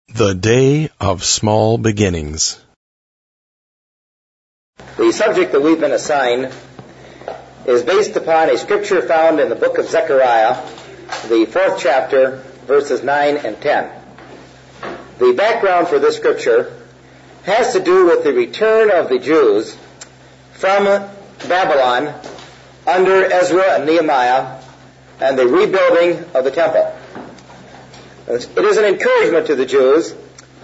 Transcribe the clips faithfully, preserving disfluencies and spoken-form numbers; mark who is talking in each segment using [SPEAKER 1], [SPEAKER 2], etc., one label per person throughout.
[SPEAKER 1] The Day of Small Beginnings.
[SPEAKER 2] The subject that we've been assigned is based upon a scripture found in the book of Zechariah, the fourth chapter, verses nine and ten. The background for this scripture has to do with the return of the Jews from Babylon under Ezra and Nehemiah and the rebuilding of the temple. It is an encouragement to the Jews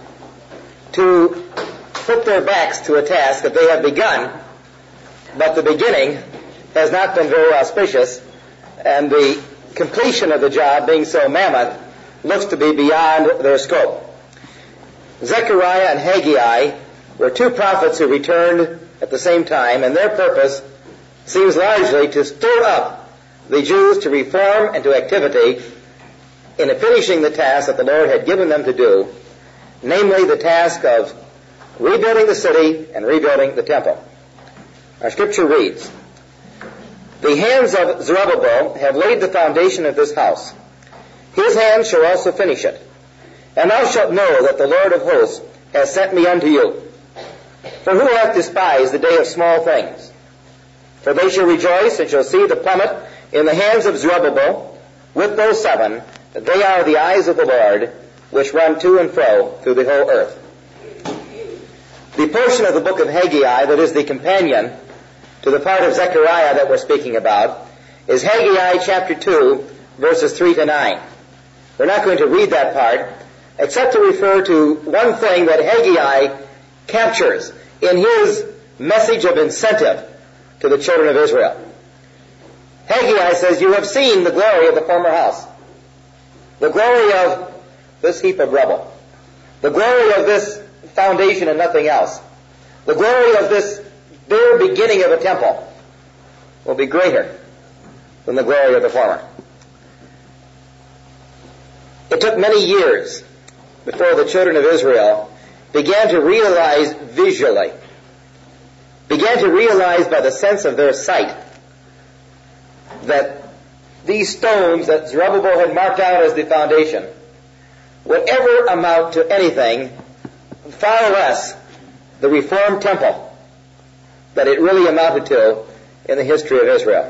[SPEAKER 2] to put their backs to a task that they have begun, but the beginning has not been very auspicious, and the completion of the job, being so mammoth, looks to be beyond their scope. Zechariah and Haggai were two prophets who returned at the same time, and their purpose seems largely to stir up the Jews to reform and to activity in finishing the task that the Lord had given them to do, namely the task of rebuilding the city and rebuilding the temple. Our scripture reads, "The hands of Zerubbabel have laid the foundation of this house. His hands shall also finish it. And thou shalt know that the Lord of hosts has sent me unto you. For who hath despised the day of small things? For they shall rejoice and shall see the plummet in the hands of Zerubbabel with those seven, that they are the eyes of the Lord, which run to and fro through the whole earth." The portion of the book of Haggai that is the companion to the part of Zechariah that we're speaking about is Haggai chapter two, verses three to nine. We're not going to read that part, except to refer to one thing that Haggai captures in his message of incentive to the children of Israel. Haggai says, "You have seen the glory of the former house, the glory of this heap of rubble, the glory of this foundation and nothing else, the glory of this bare beginning of a temple will be greater than the glory of the former." It took many years before the children of Israel began to realize visually, began to realize by the sense of their sight, that these stones that Zerubbabel had marked out as the foundation would ever amount to anything far less the reformed temple that it really amounted to in the history of Israel.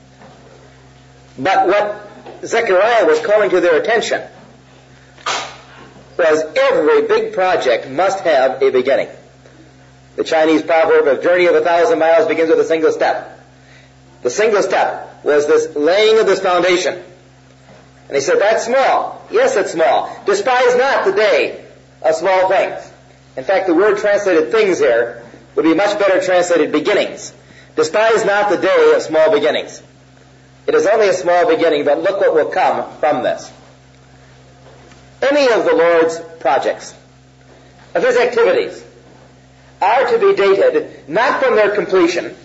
[SPEAKER 2] But what Zechariah was calling to their attention was every big project must have a beginning. The Chinese proverb of journey of a thousand miles begins with a single step. The single step was this laying of this foundation. And he said, that's small. Yes, it's small. Despise not the day of small things. In fact, the word translated things here would be much better translated beginnings. Despise not the day of small beginnings. It is only a small beginning, but look what will come from this. Any of the Lord's projects, of his activities, are to be dated not from their completion,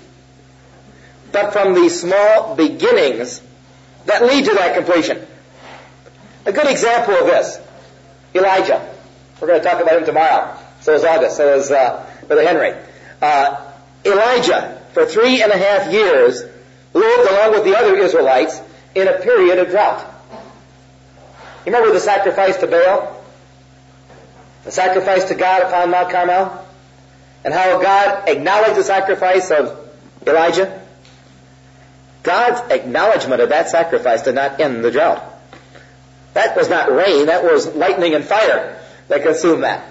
[SPEAKER 2] but from the small beginnings that lead to that completion. A good example of this, Elijah. We're going to talk about him tomorrow. So is August. So is uh, Brother Henry. Uh, Elijah, for three and a half years, lived along with the other Israelites in a period of drought. You remember the sacrifice to Baal? The sacrifice to God upon Mount Carmel? And how God acknowledged the sacrifice of Elijah? God's acknowledgement of that sacrifice did not end the drought. That was not rain, that was lightning and fire that consumed that.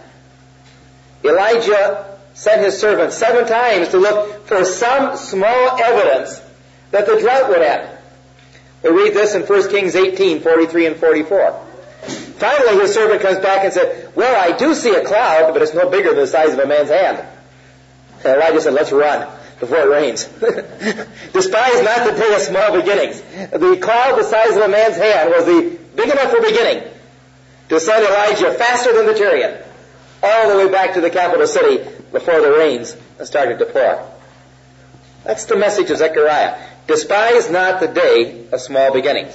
[SPEAKER 2] Elijah sent his servant seven times to look for some small evidence that the drought would end. We read this in First Kings eighteen, forty-three and forty-four. Finally, his servant comes back and said, "Well, I do see a cloud, but it's no bigger than the size of a man's hand." And Elijah said, "Let's run before it rains." Despise not the day of small beginnings. The cloud the size of a man's hand was the big enough for beginning to send Elijah faster than the chariot all the way back to the capital city before the rains started to pour. That's the message of Zechariah. Despise not the day of small beginnings.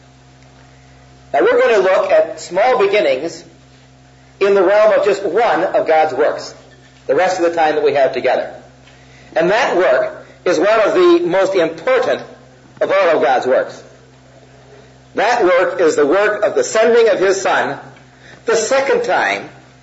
[SPEAKER 2] Now we're going to look at small beginnings in the realm of just one of God's works, the rest of the time that we have together. And that work is one of the most important of all of God's works. That work is the work of the sending of his Son the second time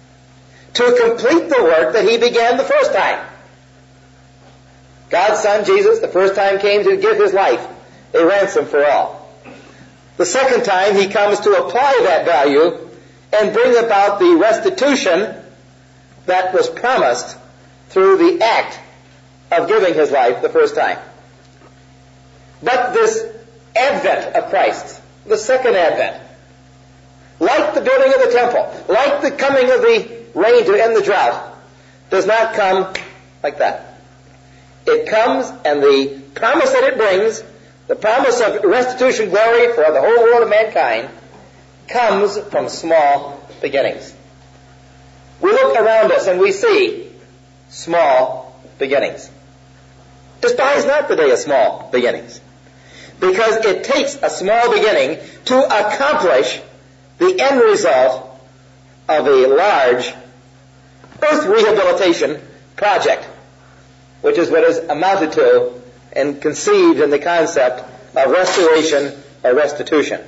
[SPEAKER 2] to complete the work that he began the first time. God's Son, Jesus, the first time came to give his life a ransom for all. The second time he comes to apply that value and bring about the restitution that was promised through the act of giving his life the first time. But this advent of Christ, the second advent, like the building of the temple, like the coming of the rain to end the drought, does not come like that. It comes, and the promise that it brings, the promise of restitution glory for the whole world of mankind, comes from small beginnings. We look around us and we see small beginnings. Despise not the day of small beginnings, because it takes a small beginning to accomplish the end result of a large earth rehabilitation project, which is what is amounted to and conceived in the concept of restoration or restitution.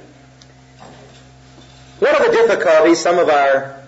[SPEAKER 2] One of the difficulties some of our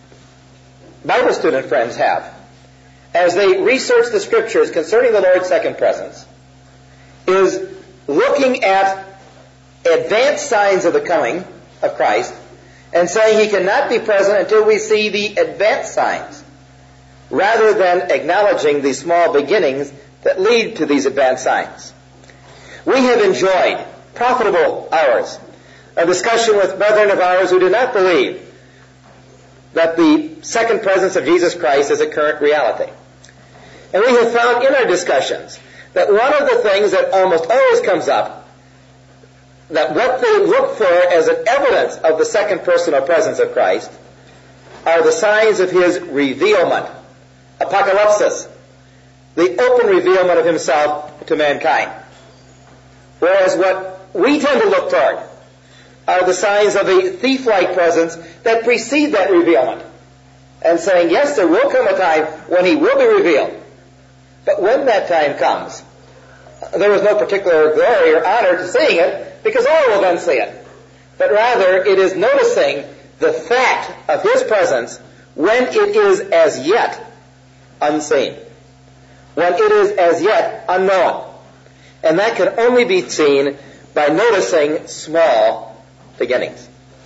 [SPEAKER 2] Bible student friends have as they research the Scriptures concerning the Lord's second presence is looking at advanced signs of the coming of Christ and saying he cannot be present until we see the advanced signs, rather than acknowledging the small beginnings that lead to these advanced signs. We have enjoyed profitable hours of discussion with brethren of ours who do not believe that the second presence of Jesus Christ is a current reality. And we have found in our discussions that one of the things that almost always comes up, that what they look for as an evidence of the second personal presence of Christ are the signs of his revealment, apocalypsis, the open revealment of himself to mankind. Whereas what we tend to look toward are the signs of a thief-like presence that precede that revealment. And saying, yes, there will come a time when he will be revealed. But when that time comes, there is no particular glory or honor to seeing it, because all will then see it. But rather, it is noticing the fact of his presence when it is as yet unseen, when it is as yet unknown. And that can only be seen by noticing small beginnings.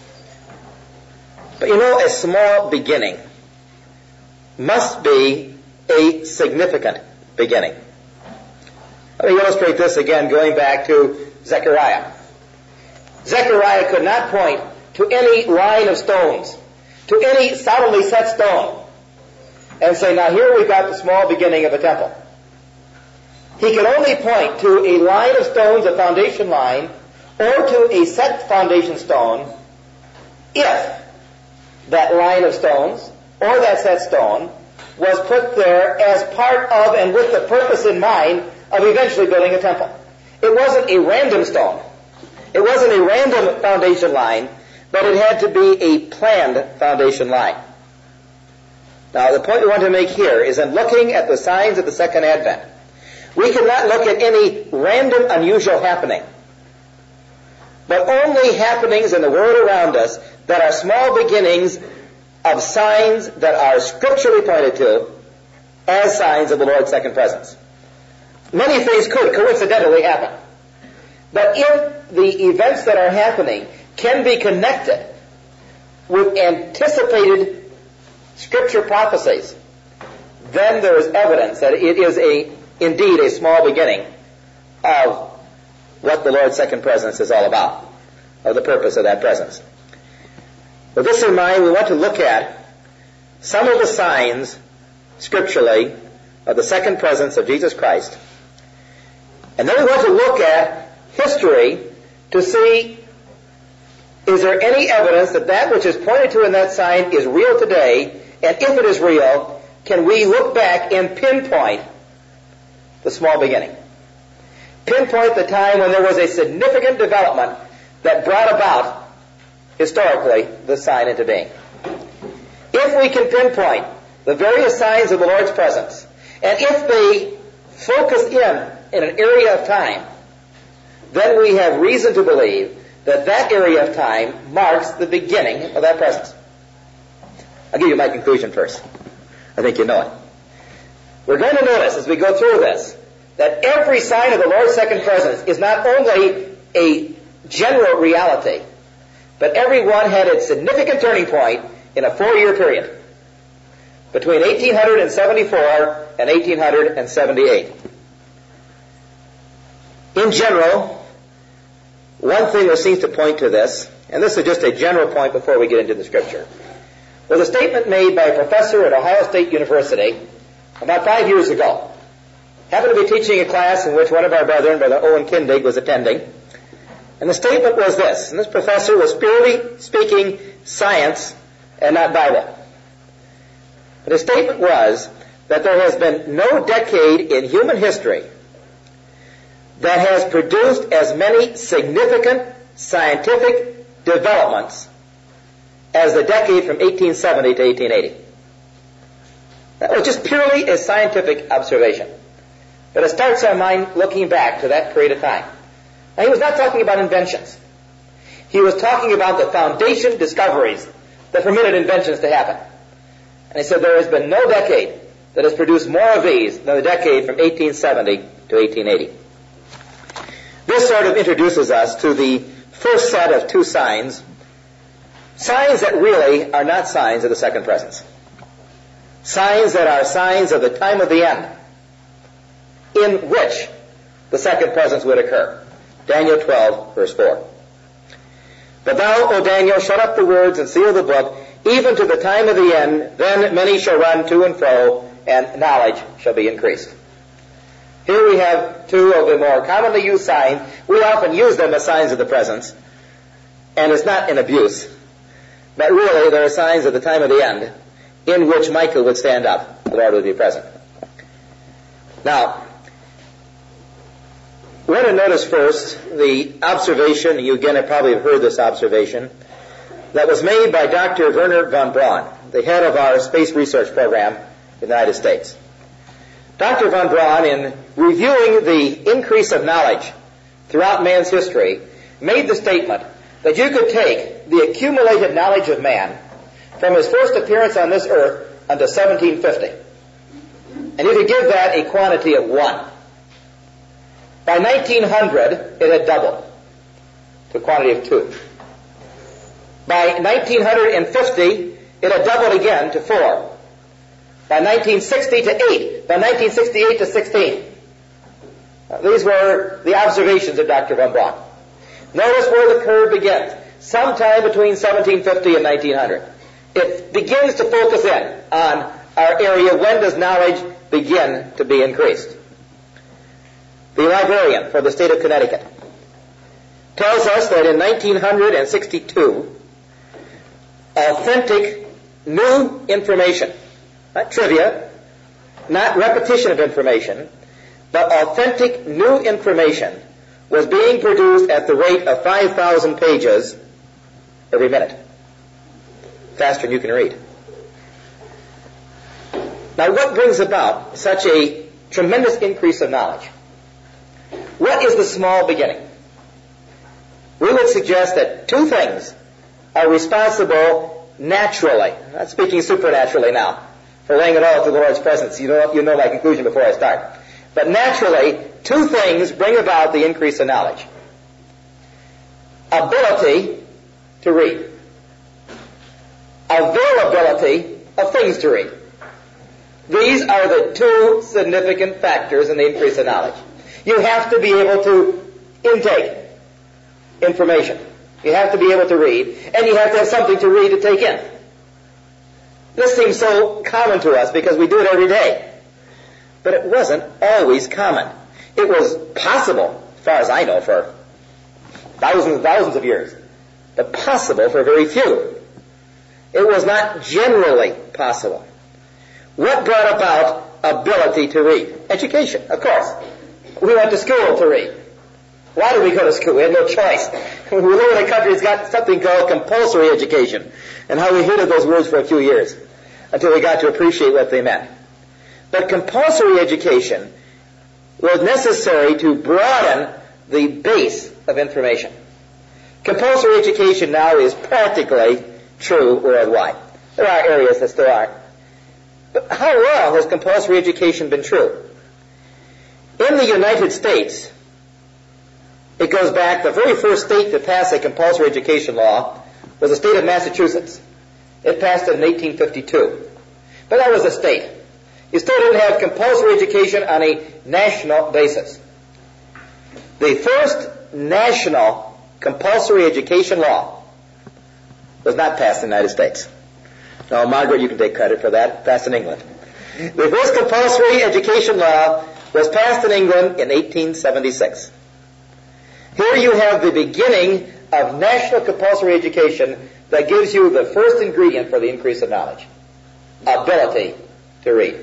[SPEAKER 2] But you know, a small beginning must be a significant beginning. Let me illustrate this again, going back to Zechariah. Zechariah could not point to any line of stones, to any solidly set stone, and say, now here we've got the small beginning of the temple. He could only point to a line of stones, a foundation line, or to a set foundation stone, if that line of stones, or that set stone, was put there as part of and with the purpose in mind of eventually building a temple. It wasn't a random stone. It wasn't a random foundation line, but it had to be a planned foundation line. Now, the point we want to make here is in looking at the signs of the second advent, we cannot look at any random, unusual happening, but only happenings in the world around us that are small beginnings of signs that are scripturally pointed to as signs of the Lord's second presence. Many things could coincidentally happen, but if the events that are happening can be connected with anticipated scripture prophecies, then there is evidence that it is a indeed a small beginning of what the Lord's second presence is all about, of the purpose of that presence. With this in mind, we want to look at some of the signs scripturally of the second presence of Jesus Christ. And then we want to look at history to see, is there any evidence that that which is pointed to in that sign is real today? And if it is real, can we look back and pinpoint the small beginning? Pinpoint the time when there was a significant development that brought about, historically, the sign into being. If we can pinpoint the various signs of the Lord's presence, and if they focus in in an area of time, then we have reason to believe that that area of time marks the beginning of that presence. I'll give you my conclusion first. I think you know it. We're going to notice as we go through this that every sign of the Lord's second presence is not only a general reality, but every one had its significant turning point in a four-year period between eighteen seventy-four and eighteen seventy-eight. In general, one thing that seems to point to this, and this is just a general point before we get into the Scripture, was a statement made by a professor at Ohio State University about five years ago. Happened to be teaching a class in which one of our brethren, Brother Owen Kindig, was attending. And the statement was this, and this professor was purely speaking science and not Bible. But his statement was that there has been no decade in human history that has produced as many significant scientific developments as the decade from eighteen seventy to eighteen eighty. That was just purely a scientific observation. But it starts our mind looking back to that period of time. Now, he was not talking about inventions. He was talking about the foundation discoveries that permitted inventions to happen. And he said there has been no decade that has produced more of these than the decade from eighteen seventy to eighteen eighty. This sort of introduces us to the first set of two signs, signs that really are not signs of the second presence. Signs that are signs of the time of the end, in which the second presence would occur. Daniel twelve, verse four. But thou, O Daniel, shut up the words and seal the book, even to the time of the end. Then many shall run to and fro, and knowledge shall be increased. Here we have two of the more commonly used signs. We often use them as signs of the presence, and it's not an abuse. But really, there are signs of the time of the end, in which Michael would stand up. The Lord would be present. Now, we want to notice first the observation, and you again have probably heard this observation, that was made by Doctor Wernher von Braun, the head of our space research program in the United States. Doctor von Braun, in reviewing the increase of knowledge throughout man's history, made the statement that you could take the accumulated knowledge of man from his first appearance on this earth unto seventeen fifty, and you could give that a quantity of one. By nineteen hundred, it had doubled to a quantity of two. By nineteen fifty, it had doubled again to four. By nineteen sixty to eight. By nineteen sixty-eight to sixteen. Uh, these were the observations of Doctor von Braun. Notice where the curve begins. Sometime between seventeen fifty and nineteen hundred. It begins to focus in on our area. When does knowledge begin to be increased? The librarian for the state of Connecticut tells us that in nineteen sixty-two, authentic new information, not trivia, not repetition of information, but authentic new information was being produced at the rate of five thousand pages every minute. Faster than you can read. Now, what brings about such a tremendous increase of knowledge? What is the small beginning? We would suggest that two things are responsible naturally. I'm not speaking supernaturally now, for laying it all to the Lord's presence. You know, you know my conclusion before I start. But naturally, two things bring about the increase of knowledge. Ability to read. Availability of things to read. These are the two significant factors in the increase of knowledge. You have to be able to intake information. You have to be able to read, and you have to have something to read to take in. This seems so common to us because we do it every day. But it wasn't always common. It was possible, as far as I know, for thousands and thousands of years, but possible for very few. It was not generally possible. What brought about ability to read? Education, of course. We went to school to read. Why did we go to school? We had no choice. We live in a country that's got something called compulsory education, and how we hated those words for a few years until we got to appreciate what they meant. But compulsory education was necessary to broaden the base of information. Compulsory education now is practically true worldwide. There are areas that still aren't. But how long has compulsory education been true? In the United States, it goes back, the very first state to pass a compulsory education law was the state of Massachusetts. It passed it in eighteen fifty-two. But that was a state. You still didn't have compulsory education on a national basis. The first national compulsory education law was not passed in the United States. Now, Margaret, you can take credit for that. Passed in England. The first compulsory education law was passed in England in eighteen seventy-six. Here you have the beginning of national compulsory education that gives you the first ingredient for the increase of knowledge. Ability to read.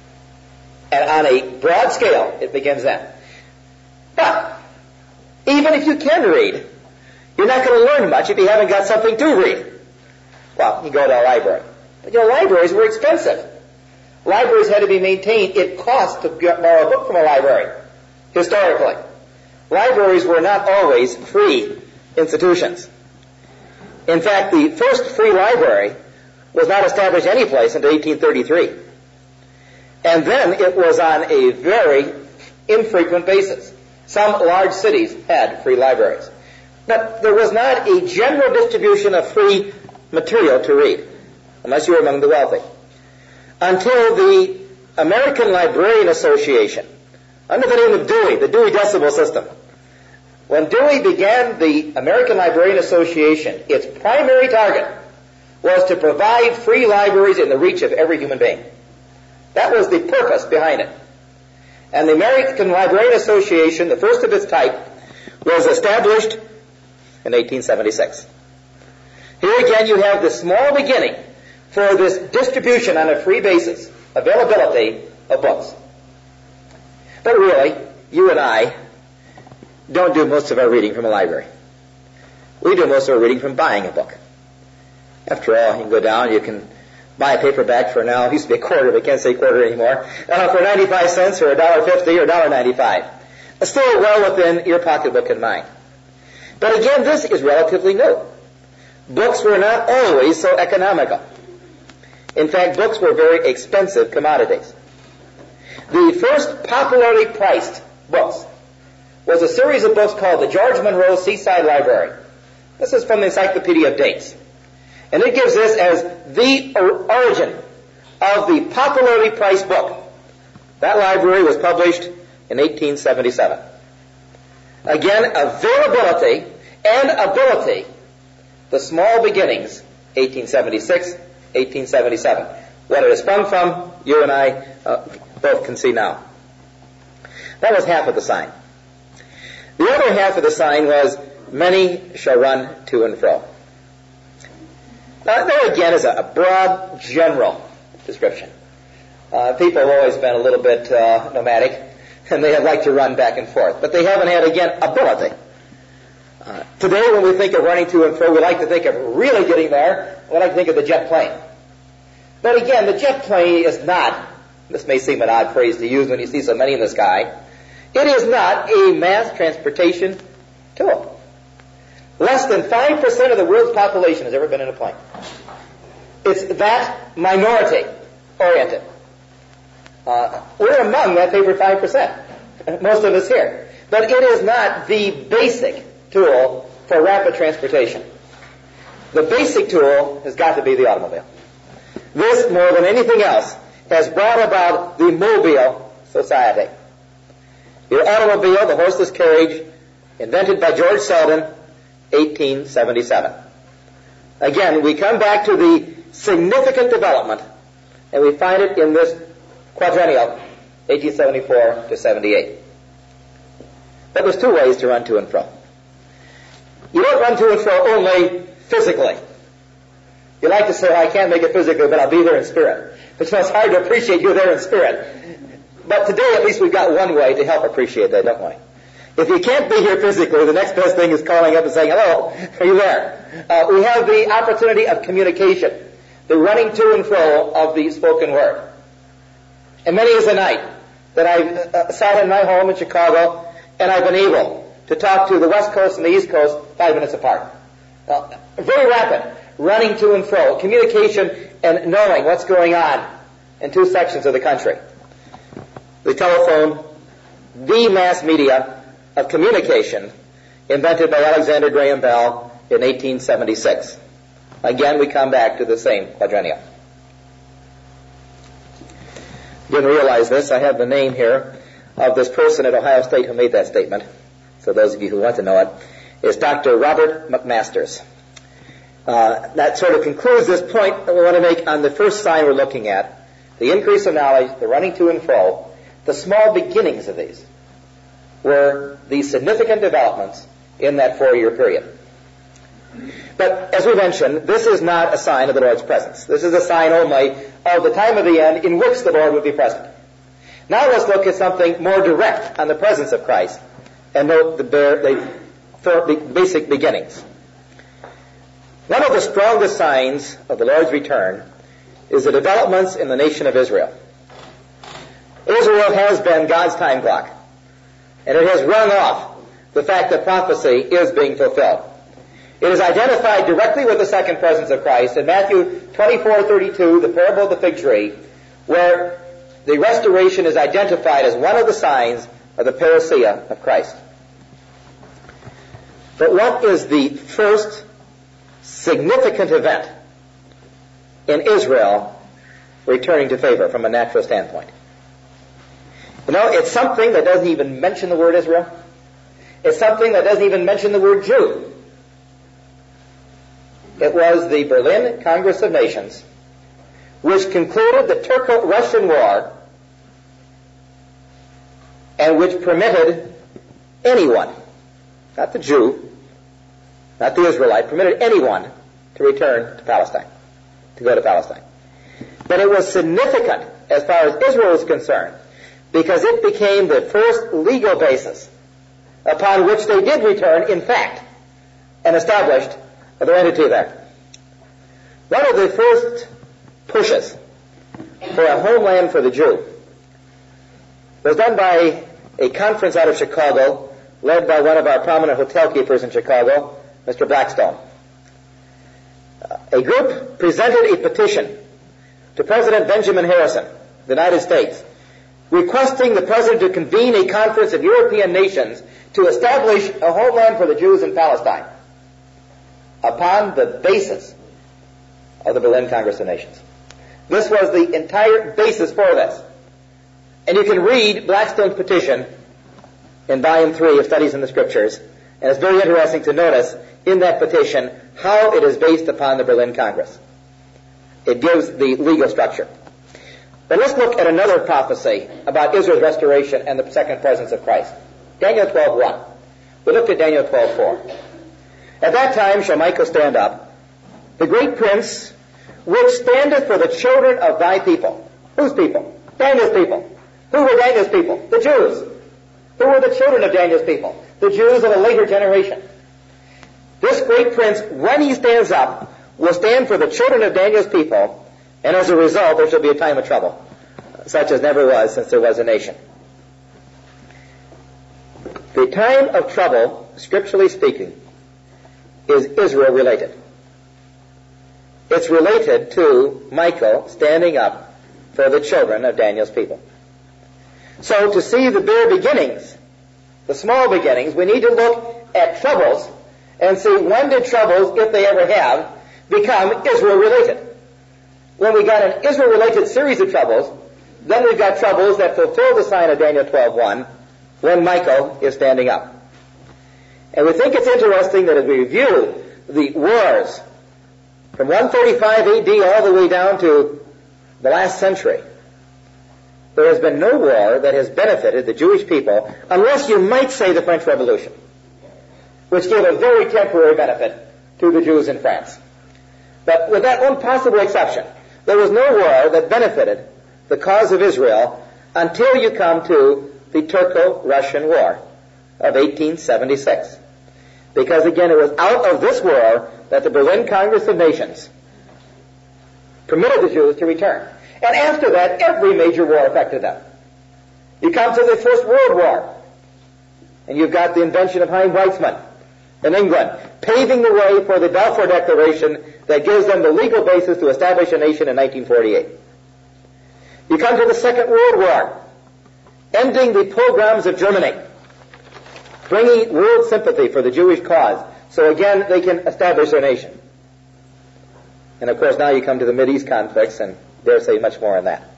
[SPEAKER 2] And on a broad scale, it begins then. But, even if you can read, you're not going to learn much if you haven't got something to read. Well, you go to a library. But your libraries were expensive. Libraries had to be maintained. It cost to borrow a book from a library, historically. Libraries were not always free institutions. In fact, the first free library was not established any place until eighteen thirty-three. And then it was on a very infrequent basis. Some large cities had free libraries. But there was not a general distribution of free material to read, unless you were among the wealthy, until the American Librarian Association, under the name of Dewey, the Dewey Decimal System. When Dewey began the American Librarian Association, its primary target was to provide free libraries in the reach of every human being. That was the purpose behind it. And the American Librarian Association, the first of its type, was established in eighteen seventy-six. Here again you have the small beginning for this distribution on a free basis, availability of books. But really, you and I don't do most of our reading from a library. We do most of our reading from buying a book. After all, you can go down, you can buy a paperback for now, it used to be a quarter, but can't say quarter anymore, uh, for ninety-five cents or one dollar fifty or one dollar ninety-five. Still well within your pocketbook and mine. But again, this is relatively new. Books were not always so economical. In fact, books were very expensive commodities. The first popularly priced books was a series of books called the George Monroe Seaside Library. This is from the Encyclopedia of Dates. And it gives this as the origin of the popularly priced book. That library was published in eighteen seventy-seven. Again, availability and ability, the small beginnings, eighteen seventy-six, eighteen seventy-seven. What it has sprung from, you and I uh, both can see now. That was half of the sign. The other half of the sign was, many shall run to and fro. Now, there again is a, a broad, general description. Uh, people have always been a little bit uh, nomadic, and they have liked to run back and forth. But they haven't had, again, ability. Uh, today, when we think of running to and fro, we like to think of really getting there. We like to think of the jet plane. But again, the jet plane is not, this may seem an odd phrase to use when you see so many in the sky, it is not a mass transportation tool. Less than five percent of the world's population has ever been in a plane. It's that minority-oriented. Uh, we're among that favored five percent, most of us here. But it is not the basic tool for rapid transportation. The basic tool has got to be the automobile. This, more than anything else, has brought about the mobile society. The automobile, the horseless carriage, invented by George Selden, eighteen seventy-seven. Again, we come back to the significant development, and we find it in this quadrennial, eighteen seventy-four to seventy-eight. But there's two ways to run to and fro. You don't run to and fro only physically. You like to say, well, I can't make it physically, but I'll be there in spirit. But it's hard to appreciate you're there in spirit. But today, at least, we've got one way to help appreciate that, don't we? If you can't be here physically, the next best thing is calling up and saying, hello, are you there? Uh, we have the opportunity of communication, the running to and fro of the spoken word. And many is the night that I uh, sat in my home in Chicago, and I've been able to talk to the West Coast and the East Coast five minutes apart. Uh, very rapid, running to and fro, communication and knowing what's going on in two sections of the country. The telephone, the mass media of communication, invented by Alexander Graham Bell in eighteen seventy-six. Again, we come back to the same quadrennium. Didn't realize this. I have the name here of this person at Ohio State who made that statement. So those of you who want to know it, is Doctor Robert McMasters. Uh, that sort of concludes this point that we want to make on the first sign we're looking at, the increase of knowledge, the running to and fro. The small beginnings of these were the significant developments in that four-year period. But as we mentioned, this is not a sign of the Lord's presence. This is a sign only of the time of the end in which the Lord would be present. Now let's look at something more direct on the presence of Christ and note the, bare, the, the basic beginnings. One of the strongest signs of the Lord's return is the developments in the nation of Israel. Israel has been God's time clock, and it has rung off the fact that prophecy is being fulfilled. It is identified directly with the second presence of Christ in Matthew twenty-four thirty-two, the parable of the fig tree, where the restoration is identified as one of the signs of the parousia of Christ. But what is the first significant event in Israel returning to favor from a natural standpoint? You know, it's something that doesn't even mention the word Israel. It's something that doesn't even mention the word Jew. It was the Berlin Congress of Nations, which concluded the Turco-Russian War and which permitted anyone, not the Jew, not the Israelite, permitted anyone to return to Palestine, to go to Palestine. But it was significant as far as Israel was concerned because it became the first legal basis upon which they did return, in fact, and established their entity there. One of the first pushes for a homeland for the Jew was done by a conference out of Chicago, led by one of our prominent hotel keepers in Chicago, Mister Blackstone. A group presented a petition to President Benjamin Harrison of the United States, requesting the President to convene a conference of European nations to establish a homeland for the Jews in Palestine upon the basis of the Berlin Congress of Nations. This was the entire basis for this. And you can read Blackstone's petition in Volume three of Studies in the Scriptures, and it's very interesting to notice in that petition how it is based upon the Berlin Congress. It gives the legal structure. But let's look at another prophecy about Israel's restoration and the second presence of Christ. Daniel twelve one. We looked at Daniel twelve four. At that time shall Michael stand up, the great prince, which standeth for the children of thy people. Whose people? Daniel's people. Who were Daniel's people? The Jews. Who were the children of Daniel's people? The Jews of a later generation. This great prince, when he stands up, will stand for the children of Daniel's people, and as a result, there shall be a time of trouble, such as never was since there was a nation. The time of trouble, scripturally speaking, is Israel related. It's related to Michael standing up for the children of Daniel's people. So to see the bare beginnings, the small beginnings, we need to look at troubles and see when did troubles, if they ever have, become Israel-related. When we got an Israel-related series of troubles, then we've got troubles that fulfill the sign of Daniel twelve one when Michael is standing up. And we think it's interesting that as we review the wars from one thirty-five A D all the way down to the last century, there has been no war that has benefited the Jewish people, unless you might say the French Revolution, which gave a very temporary benefit to the Jews in France. But with that one possible exception, there was no war that benefited the cause of Israel until you come to the Turco-Russian War of eighteen seventy-six. Because again, it was out of this war that the Berlin Congress of Nations permitted the Jews to return. And after that, every major war affected them. You come to the First World War, and you've got the invention of Chaim Weizmann in England, paving the way for the Balfour Declaration that gives them the legal basis to establish a nation in nineteen forty-eight. You come to the Second World War, ending the pogroms of Germany, bringing world sympathy for the Jewish cause, so again they can establish their nation. And of course now you come to the Mideast conflicts, and dare say much more on that.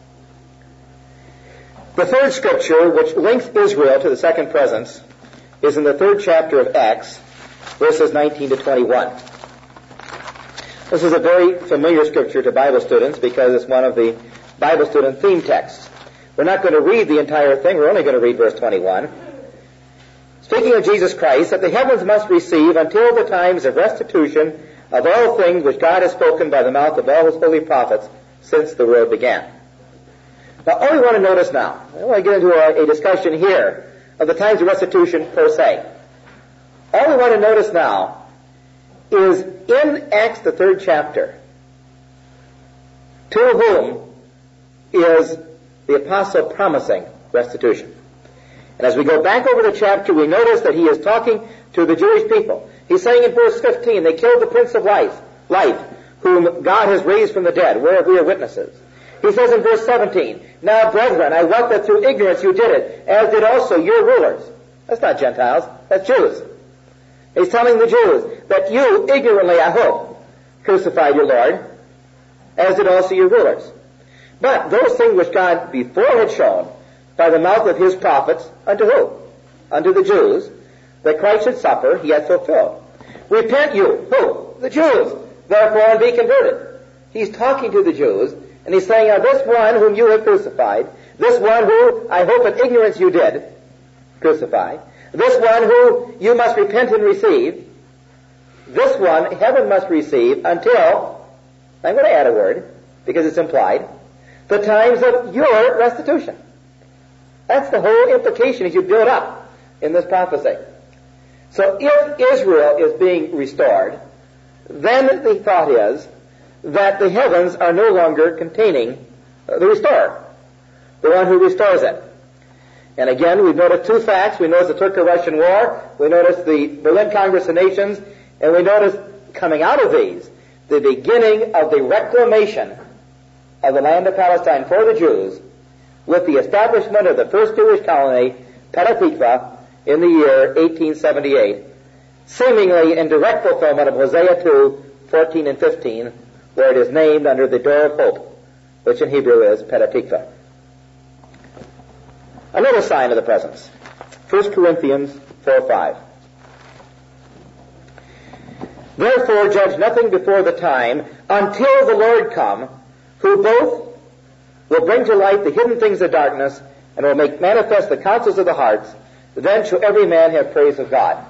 [SPEAKER 2] The third scripture which links Israel to the second presence is in the third chapter of Acts, verses nineteen to twenty-one. This is a very familiar scripture to Bible students because it's one of the Bible student theme texts. We're not going to read the entire thing, we're only going to read verse twenty-one. Speaking of Jesus Christ, that the heavens must receive until the times of restitution of all things which God has spoken by the mouth of all his holy prophets since the world began. Now, all we want to notice now, I don't want to get into a, a discussion here of the times of restitution per se. All we want to notice now is in Acts, the third chapter, to whom is the apostle promising restitution. And as we go back over the chapter, we notice that he is talking to the Jewish people. He's saying in verse fifteen, they killed the Prince of Life, life, whom God has raised from the dead, whereof we are witnesses. He says in verse seventeen, now, brethren, I wot that through ignorance you did it, as did also your rulers. That's not Gentiles, that's Jews. He's telling the Jews that you ignorantly, I hope, crucified your Lord, as did also your rulers. But those things which God before had shown by the mouth of his prophets, unto who? Unto the Jews, that Christ should suffer, he hath fulfilled. Repent you, who? The Jews, therefore, and be converted. He's talking to the Jews, and he's saying, now this one whom you have crucified, this one who I hope in ignorance you did crucify, this one who you must repent and receive, this one heaven must receive until, I'm going to add a word, because it's implied, the times of your restitution. That's the whole implication as you build up in this prophecy. So if Israel is being restored, then the thought is that the heavens are no longer containing the restorer, the one who restores it. And again, we've noticed two facts. We notice the Turco-Russian War, we notice the Berlin Congress of Nations, and we notice coming out of these the beginning of the reclamation of the land of Palestine for the Jews with the establishment of the first Jewish colony, Petah Tikva, in the year eighteen seventy-eight, seemingly in direct fulfillment of Hosea two, fourteen and fifteen, where it is named under the door of hope, which in Hebrew is Petah Tikva. Another sign of the presence, First Corinthians four five. Therefore judge nothing before the time until the Lord come, who both will bring to light the hidden things of darkness and will make manifest the counsels of the hearts. Then shall every man have praise of God.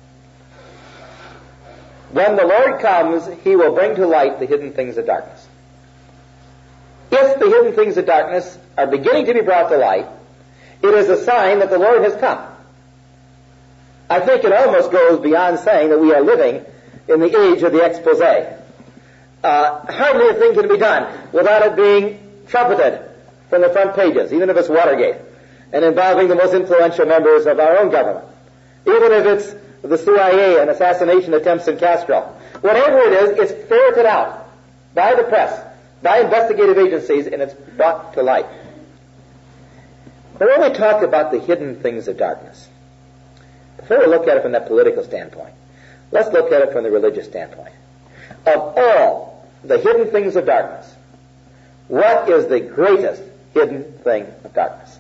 [SPEAKER 2] When the Lord comes, he will bring to light the hidden things of darkness. If the hidden things of darkness are beginning to be brought to light, it is a sign that the Lord has come. I think it almost goes beyond saying that we are living in the age of the expose. Uh, hardly a thing can be done without it being trumpeted from the front pages, even if it's Watergate, and involving the most influential members of our own government. Even if it's the C I A and assassination attempts in Castro. Whatever it is, it's ferreted out by the press, by investigative agencies, and it's brought to light. But when we talk about the hidden things of darkness, before we look at it from that political standpoint, let's look at it from the religious standpoint. Of all the hidden things of darkness, what is the greatest hidden thing of darkness?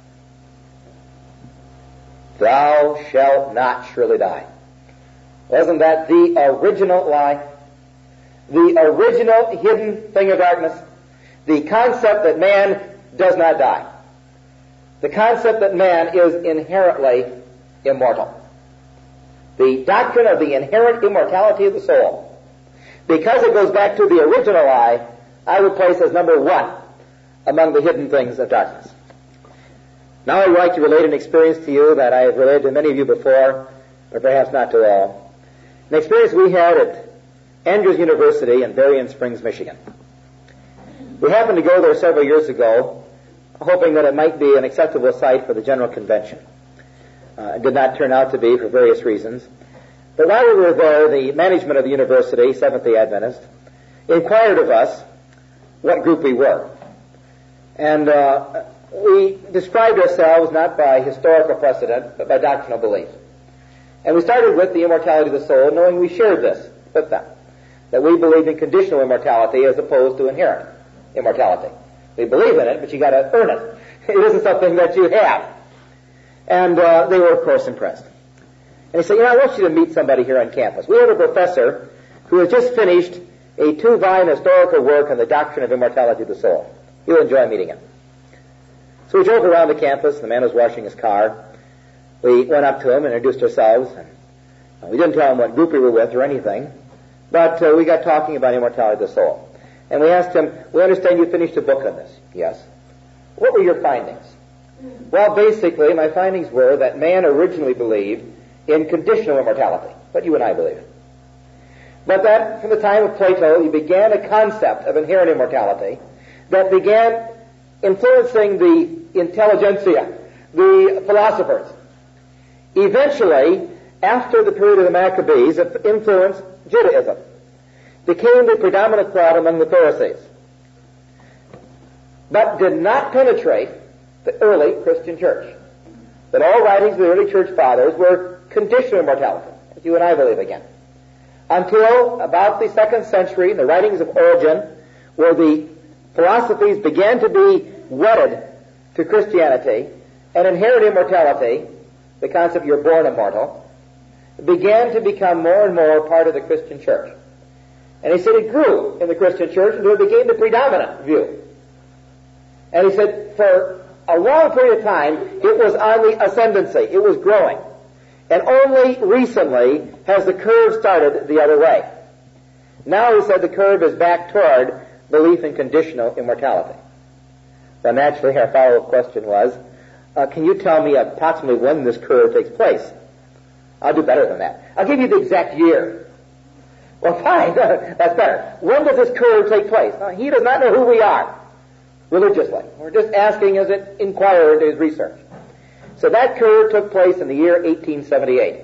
[SPEAKER 2] Thou shalt not surely die. Wasn't that the original lie? The original hidden thing of darkness? The concept that man does not die. The concept that man is inherently immortal. The doctrine of the inherent immortality of the soul. Because it goes back to the original lie, I would place as number one among the hidden things of darkness. Now I would like to relate an experience to you that I have related to many of you before, but perhaps not to all. An experience we had at Andrews University in Berrien Springs, Michigan. We happened to go there several years ago, hoping that it might be an acceptable site for the General Convention. Uh, it did not turn out to be for various reasons. But while we were there, the management of the university, Seventh-day Adventist, inquired of us what group we were. And uh, we described ourselves not by historical precedent, but by doctrinal belief. And we started with the immortality of the soul, knowing we shared this with them, that we believed in conditional immortality as opposed to inherent immortality. We believe in it, but you got to earn it. It isn't something that you have. And uh, they were, of course, impressed. And he said, you know, I want you to meet somebody here on campus. We have a professor who has just finished a two-volume historical work on the doctrine of immortality of the soul. You'll enjoy meeting him. So we drove around the campus. The man was washing his car. We went up to him and introduced ourselves. And we didn't tell him what group we were with or anything, but uh, we got talking about immortality of the soul. And we asked him, we understand you finished a book on this. Yes. What were your findings? Well, basically, my findings were that man originally believed in conditional immortality, what you and I believe. But that from the time of Plato, he began a concept of inherent immortality that began influencing the intelligentsia, the philosophers. Eventually, after the period of the Maccabees, it influenced Judaism, became the predominant thought among the Pharisees, but did not penetrate the early Christian church. That all writings of the early church fathers were conditional immortality, as you and I believe again. Until about the second century, the writings of Origen, where the philosophies began to be wedded to Christianity, and inherent immortality, the concept you're born immortal, began to become more and more part of the Christian church. And he said it grew in the Christian church until it became the predominant view. And he said for a long period of time, it was on the ascendancy. It was growing. And only recently has the curve started the other way. Now, he said, the curve is back toward belief in conditional immortality. So naturally, our follow-up question was, uh, can you tell me approximately when this curve takes place? I'll do better than that. I'll give you the exact year. Well, fine. That's better. When does this curve take place? Now, he does not know who we are religiously. We're just asking as an inquirer into his research. So that curve took place in the year eighteen seventy-eight.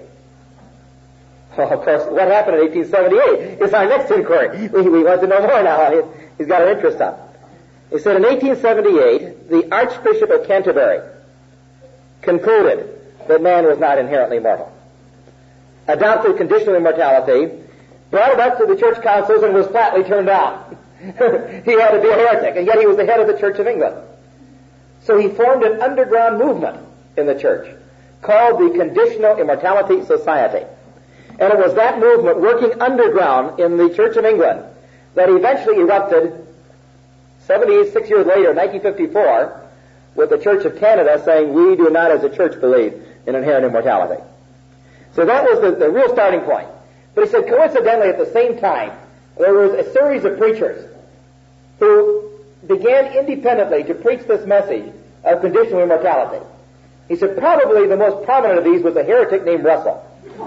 [SPEAKER 2] Well, of course, what happened in eighteen seventy-eight is our next inquiry. We, we want to know more now. He's got an interest on. He said in eighteen seventy-eight, the Archbishop of Canterbury concluded that man was not inherently mortal, adopted conditional immortality, brought it up to the church councils, and was flatly turned down. He had to be a heretic, and yet he was the head of the Church of England. So he formed an underground movement in the church called the Conditional Immortality Society. And it was that movement working underground in the Church of England that eventually erupted seventy-six years later, nineteen fifty-four, with the Church of Canada saying, we do not as a church believe in inherent immortality. So that was the, the real starting point. But he said, coincidentally, at the same time, there was a series of preachers who began independently to preach this message of conditional immortality. He said probably the most prominent of these was a heretic named Russell.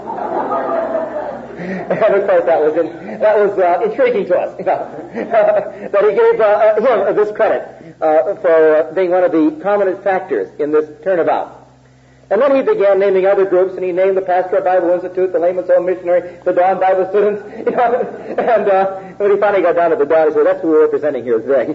[SPEAKER 2] And of course that was in, that was uh, intriguing to us, you know, that he gave uh, him this credit uh, for uh, being one of the prominent factors in this turnabout. And then he began naming other groups, and he named the Pastoral Bible Institute, the Layman's Home Missionary, the Dawn Bible Students, you know, and uh, when he finally got down to the Dawn, he said, that's who we're representing here today.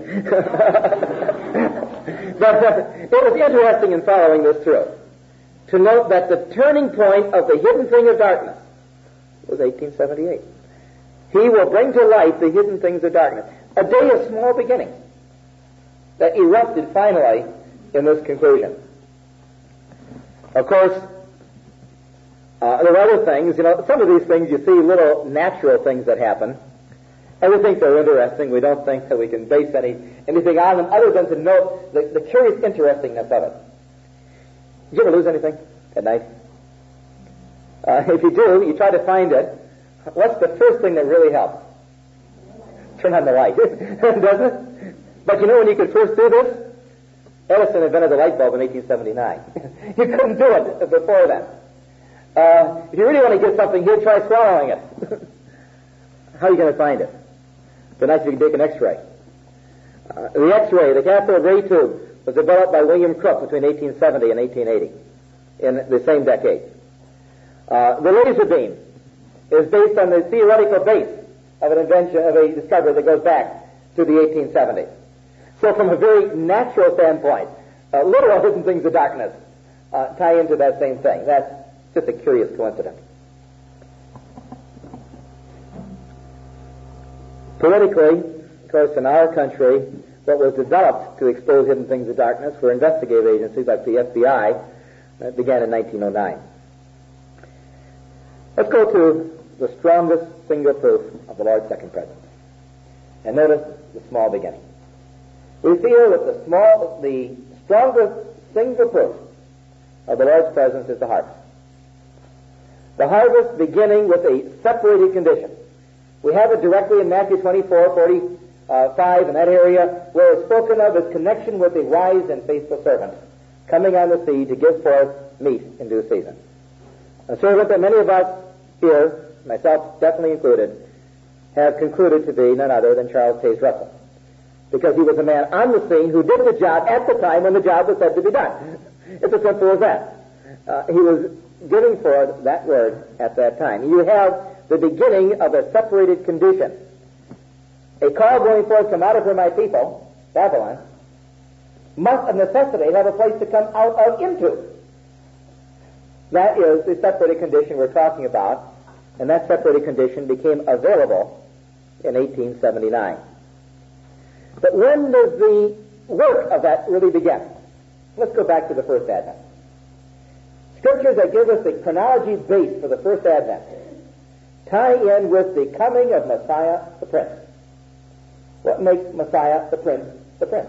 [SPEAKER 2] But uh, it was interesting in following this through to note that the turning point of the hidden thing of darkness was eighteen seventy-eight. He will bring to light the hidden things of darkness. A day of small beginnings that erupted finally in this conclusion. Of course, uh, there are other things, you know, some of these things you see little natural things that happen, and we think they're interesting. We don't think that we can base any anything on them other than to note the, the curious interestingness of it. Did you ever lose anything at night? Uh, if you do, you try to find it. What's the first thing that really helps? Turn on the light, doesn't it? But you know when you could first do this? Edison invented the light bulb in eighteen seventy-nine. You couldn't do it before then. Uh, if you really want to get something, he'd try swallowing it. How are you going to find it? It'd be nice if you could take an X-ray. Uh, the X-ray, the cathode ray tube, was developed by William Crook between eighteen seventy and eighteen eighty, in the same decade. Uh, the laser beam is based on the theoretical base of an invention, of a discovery that goes back to the eighteen seventies. So from a very natural standpoint, uh, literal hidden things of darkness uh, tie into that same thing. That's just a curious coincidence. Politically, of course, in our country, what was developed to expose hidden things of darkness were investigative agencies like the F B I. That began in nineteen oh nine. Let's go to the strongest single proof of the Lord's second presence. And notice the small beginning. We feel that the small, the strongest single proof of the Lord's presence is the harvest. The harvest beginning with a separated condition. We have it directly in Matthew twenty-four, forty-five, in that area, where it's spoken of as connection with a wise and faithful servant coming on the sea to give forth meat in due season. A servant that many of us here, myself definitely included, have concluded to be none other than Charles Taze Russell, because he was a man on the scene who did the job at the time when the job was said to be done. It's as simple as that. Uh, he was giving forth that word at that time. You have the beginning of a separated condition. A call going forth, come out of her, my people, Babylon, must of necessity have a place to come out of into. That is the separated condition we're talking about, and that separated condition became available in eighteen seventy-nine. But when does the work of that really begin? Let's go back to the first Advent. Scriptures that give us the chronology base for the first Advent tie in with the coming of Messiah the Prince. What makes Messiah the Prince the Prince?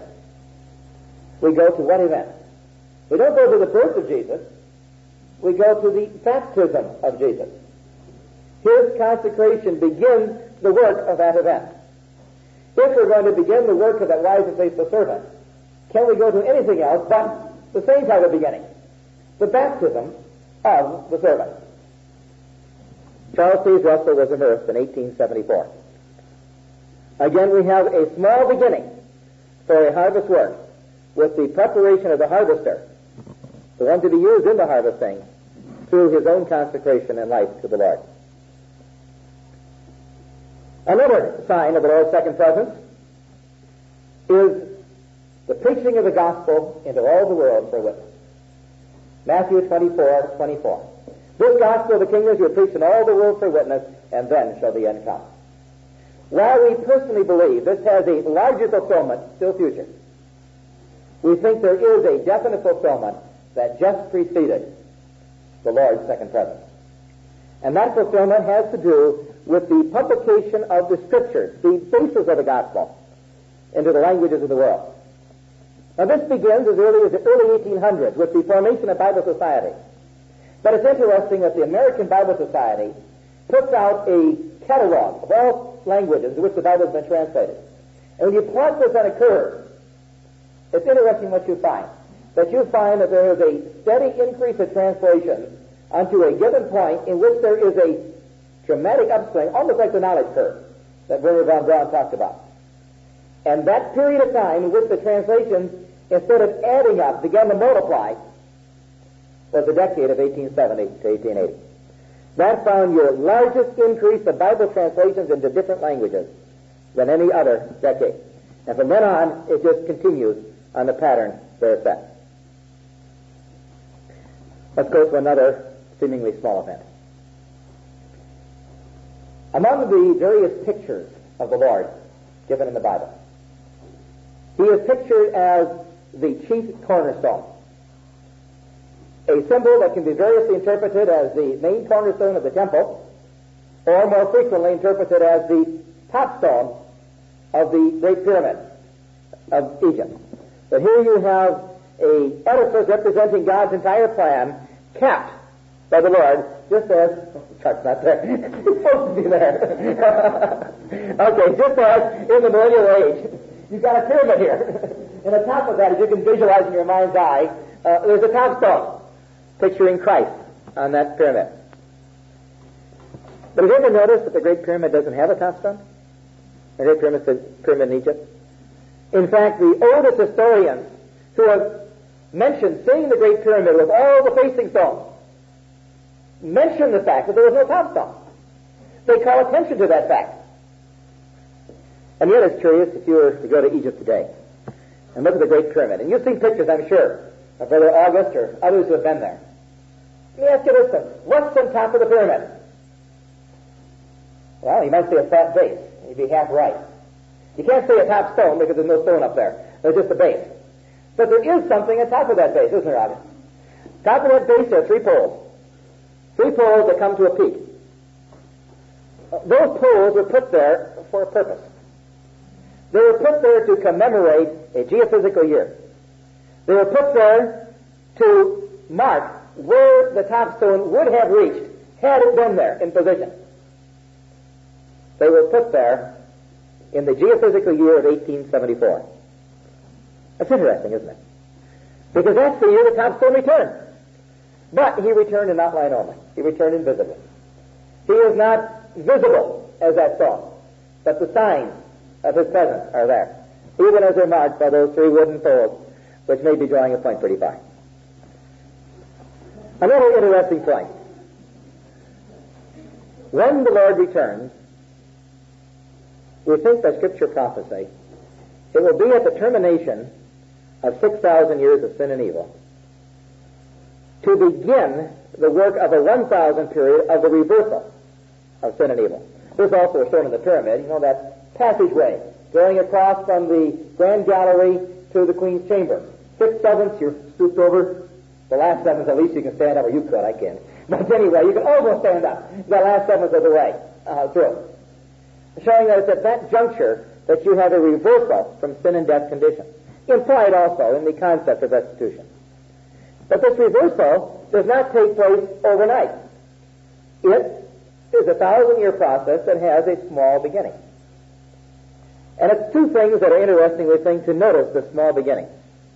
[SPEAKER 2] We go to what event? We don't go to the birth of Jesus. We go to the baptism of Jesus. His consecration begins the work of that event. If we're going to begin the work of that wise and faithful servant, can we go to anything else but the same type of beginning? The baptism of the servant. Charles Taze Russell was immersed in eighteen seventy-four. Again, we have a small beginning for a harvest work with the preparation of the harvester, the one to be used in the harvesting, through his own consecration and life to the Lord. Another sign of the Lord's second presence is the preaching of the gospel into all the world for witness. Matthew twenty-four, twenty-four. This gospel of the kingdom shall be preached in all the world for witness, and then shall the end come. While we personally believe this has a larger fulfillment still future, we think there is a definite fulfillment that just preceded the Lord's second presence. And that fulfillment has to do with the publication of the Scriptures, the basis of the gospel, into the languages of the world. Now this begins as early as the early eighteen hundreds with the formation of Bible Society. But it's interesting that the American Bible Society puts out a catalog of all languages in which the Bible has been translated. And when you plot this on a curve, it's interesting what you find. That you find that there is a steady increase of translations unto a given point in which there is a dramatic upswing, almost like the knowledge curve that Werner von Braun talked about. And that period of time in which the translations, instead of adding up, began to multiply, was the decade of eighteen seventy to eighteen eighty. That found your largest increase of Bible translations into different languages than any other decade. And from then on, it just continues on the pattern there set. Let's go to another seemingly small event. Among the various pictures of the Lord given in the Bible, he is pictured as the chief cornerstone, a symbol that can be variously interpreted as the main cornerstone of the temple, or more frequently interpreted as the top stone of the Great Pyramid of Egypt. But here you have a edifice representing God's entire plan, capped by the Lord, just as, oh, the chart's not there, it's supposed to be there. Okay, just as in the millennial age, you've got a pyramid here. And on top of that, as you can visualize in your mind's eye, uh, there's a top stone picturing Christ on that pyramid. But have you ever noticed that the Great Pyramid doesn't have a top stone? The Great Pyramid, pyramid in Egypt? In fact, the oldest historians who have mentioned seeing the Great Pyramid with all the facing stones mention the fact that there was no top stone. They call attention to that fact. And yet it's curious, if you were to go to Egypt today, and look at the Great Pyramid. And you've seen pictures, I'm sure, of Brother August or others who have been there. Let me ask you this then. What's on top of the pyramid? Well, you might say a flat base. You'd be half right. You can't say a top stone because there's no stone up there. There's just a base. But there is something on top of that base, isn't there, August? Top of that base there are three poles. Three poles that come to a peak. Those poles were put there for a purpose. They were put there to commemorate a geophysical year. They were put there to mark where the top stone would have reached had it been there in position. They were put there in the geophysical year of eighteen seventy-four. That's interesting, isn't it? Because that's the year the top stone returned. But he returned in outline only. He returned invisibly. He is not visible as that stone, but the signs of his presence are there, even as they're marked by those three wooden poles, which may be drawing a point pretty far. Another interesting point. When the Lord returns, we think by Scripture prophecy, it will be at the termination of six thousand years of sin and evil, to begin the work of a one thousand period of the reversal of sin and evil. This also is shown in the pyramid. You know that passageway going across from the Grand Gallery to the Queen's Chamber. Six sevenths, you're stooped over. The last seventh, at least you can stand up, or you could, I can't. But anyway, you can almost stand up. The last seventh of the way uh, through. Showing that it's at that juncture that you have a reversal from sin and death condition. Implied also in the concept of restitution. But this reversal does not take place overnight. It is a thousand-year process that has a small beginning. And it's two things that are interesting, we think, to notice the small beginning.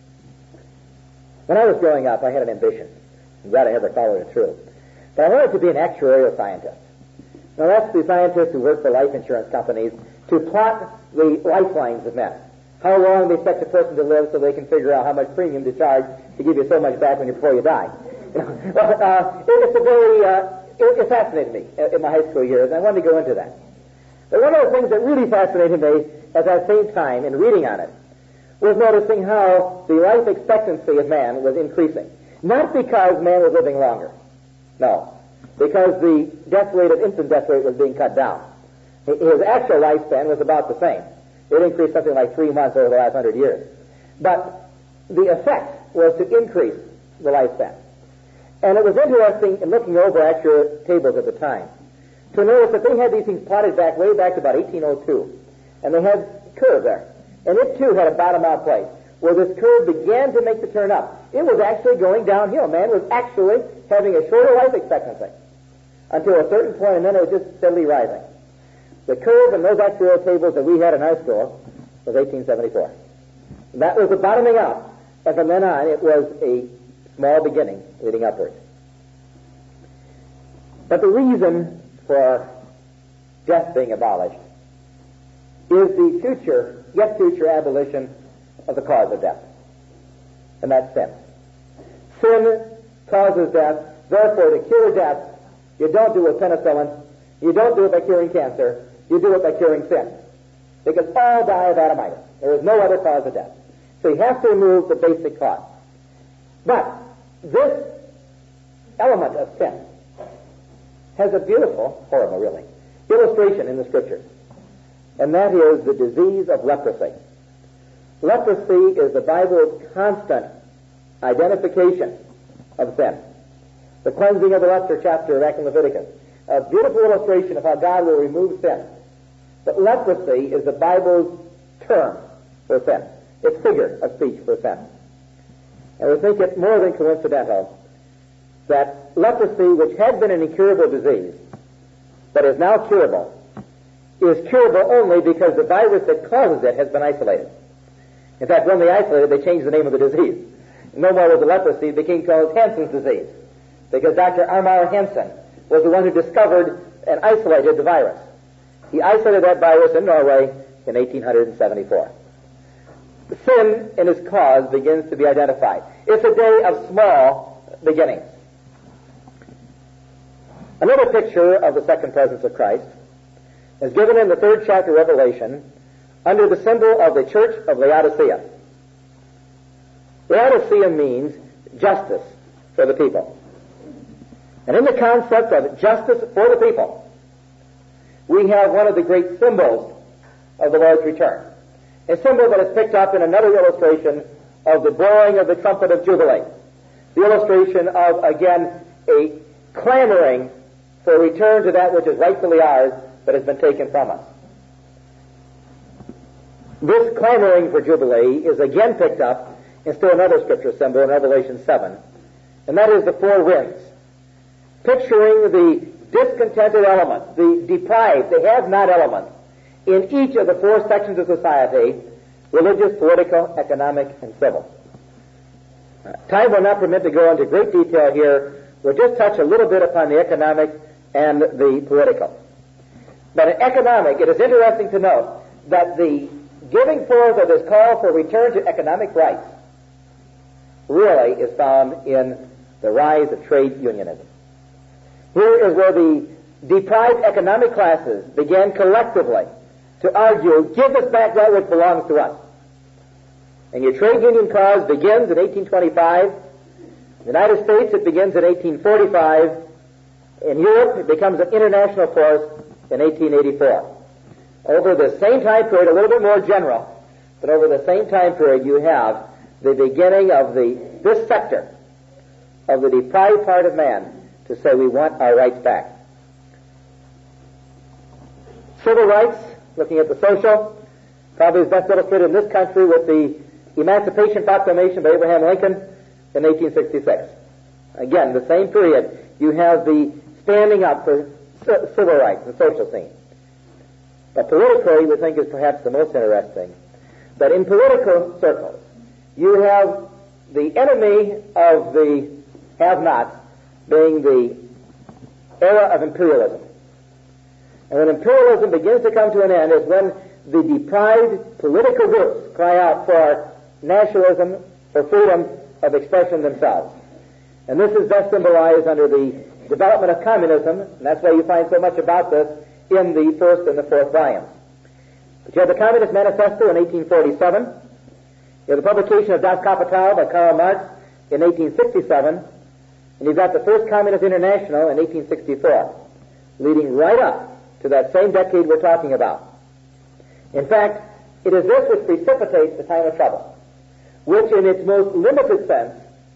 [SPEAKER 2] When I was growing up, I had an ambition. I'm glad I ever followed it through. But I wanted to be an actuarial scientist. Now, that's the scientists who work for life insurance companies to plot the lifelines of men. How long they expect a person to live so they can figure out how much premium to charge to give you so much back when you, before you die. You know, well, uh, it's a very, uh, it, it fascinated me in my high school years, and I wanted to go into that. But one of the things that really fascinated me at that same time in reading on it was noticing how the life expectancy of man was increasing. Not because man was living longer. No. Because the death rate of infant death rate was being cut down. His actual lifespan was about the same. It increased something like three months over the last hundred years. But the effect was to increase the lifespan. And it was interesting in looking over actual tables at the time to notice that they had these things plotted back way back to about eighteen oh two. And they had a curve there. And it too had a bottom-out place where this curve began to make the turn up. It was actually going downhill. Man was actually having a shorter life expectancy until a certain point, and then it was just steadily rising. The curve in those actuarial tables that we had in our school was eighteen seventy-four. That was the bottoming out. And from then on, it was a small beginning leading upward. But the reason for death being abolished is the future, yet future abolition of the cause of death. And that's sin. Sin causes death. Therefore, to cure death, you don't do it with penicillin. You don't do it by curing cancer. You do it by curing sin. Because all die of Adamitis. There is no other cause of death. So you have to remove the basic cause. But this element of sin has a beautiful, horrible really, illustration in the Scriptures. And that is the disease of leprosy. Leprosy is the Bible's constant identification of sin. The cleansing of the leper chapter back in Leviticus. A beautiful illustration of how God will remove sin. But leprosy is the Bible's term for sin. Its figure of speech for sin. And we think it more than coincidental that leprosy, which had been an incurable disease, but is now curable, is curable only because the virus that causes it has been isolated. In fact, when they isolated, they changed the name of the disease. No more was it leprosy, it became called Hansen's disease, because Doctor Armar Hansen was the one who discovered and isolated the virus. He isolated that virus in Norway in eighteen seventy-four. Sin in its cause begins to be identified. It's a day of small beginnings. Another picture of the second presence of Christ is given in the third chapter of Revelation under the symbol of the Church of Laodicea. Laodicea means justice for the people. And in the concept of justice for the people, we have one of the great symbols of the Lord's return. A symbol that is picked up in another illustration of the blowing of the trumpet of Jubilee. The illustration of, again, a clamoring for a return to that which is rightfully ours but has been taken from us. This clamoring for Jubilee is again picked up in still another scripture symbol in Revelation seven, and that is the four winds, picturing the discontented elements, the deprived, the have-not elements, in each of the four sections of society: religious, political, economic, and civil. Uh, time will not permit to go into great detail here. We'll just touch a little bit upon the economic and the political. But in economic, it is interesting to note that the giving forth of this call for return to economic rights really is found in the rise of trade unionism. Here is where the deprived economic classes began collectively to argue, give us back that which belongs to us. And your trade union cause begins in eighteen twenty-five. In the United States, it begins in eighteen forty-five. In Europe, it becomes an international force in eighteen eighty-four. Over the same time period, a little bit more general, but over the same time period, you have the beginning of the this sector of the deprived part of man to say we want our rights back. Civil rights, looking at the social, probably is best illustrated in this country with the Emancipation Proclamation by Abraham Lincoln in eighteen sixty-six. Again, the same period, you have the standing up for civil rights, the social scene. But politically, we think is perhaps the most interesting, that in political circles, you have the enemy of the have-nots being the era of imperialism. And when imperialism begins to come to an end is when the deprived political groups cry out for nationalism, for freedom of expression themselves. And this is best symbolized under the development of communism, and that's why you find so much about this in the first and the fourth volumes. But you have the Communist Manifesto in eighteen forty-seven. You have the publication of Das Kapital by Karl Marx in eighteen sixty-seven. And you've got the First Communist International in eighteen sixty-four, leading right up to that same decade we're talking about. In fact, it is this which precipitates the time of trouble, which in its most limited sense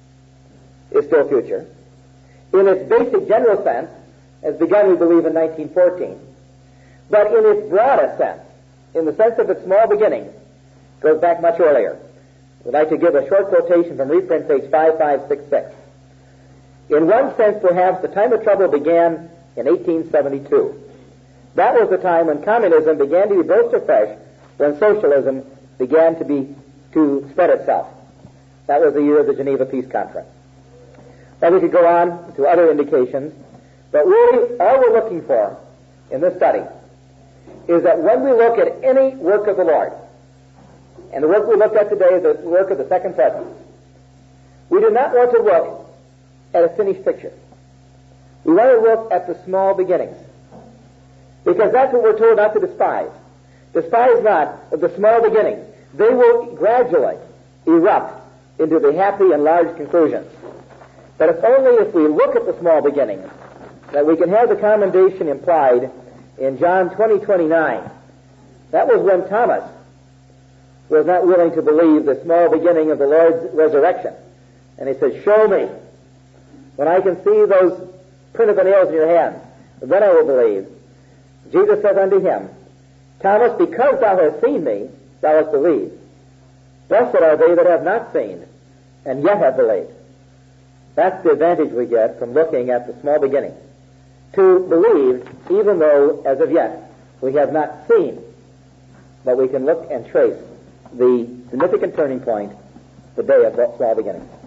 [SPEAKER 2] is still future. In its basic general sense has begun, we believe, in nineteen fourteen. But in its broadest sense, in the sense of its small beginnings, goes back much earlier. We'd like to give a short quotation from reprint page five five six six. In one sense, perhaps, the time of trouble began in eighteen seventy-two. That was the time when communism began to be burst afresh, when socialism began to be to spread itself. That was the year of the Geneva Peace Conference. Now we could go on to other indications, but really all we're looking for in this study is that when we look at any work of the Lord, and the work we looked at today is the work of the second presence, we do not want to look at a finished picture. We want to look at the small beginnings, because that's what we're told not to despise. Despise not the small beginnings. They will gradually erupt into the happy and large conclusions. But it's only if we look at the small beginnings that we can have the commendation implied in John twenty twenty-nine. That was when Thomas was not willing to believe the small beginning of the Lord's resurrection. And he said, show me. When I can see those print of the nails in your hands, then I will believe. Jesus said unto him, Thomas, because thou hast seen me, thou hast believed. Blessed are they that have not seen, and yet have believed. That's the advantage we get from looking at the small beginnings. To believe, even though, as of yet, we have not seen, but we can look and trace the significant turning point, the day of small beginnings.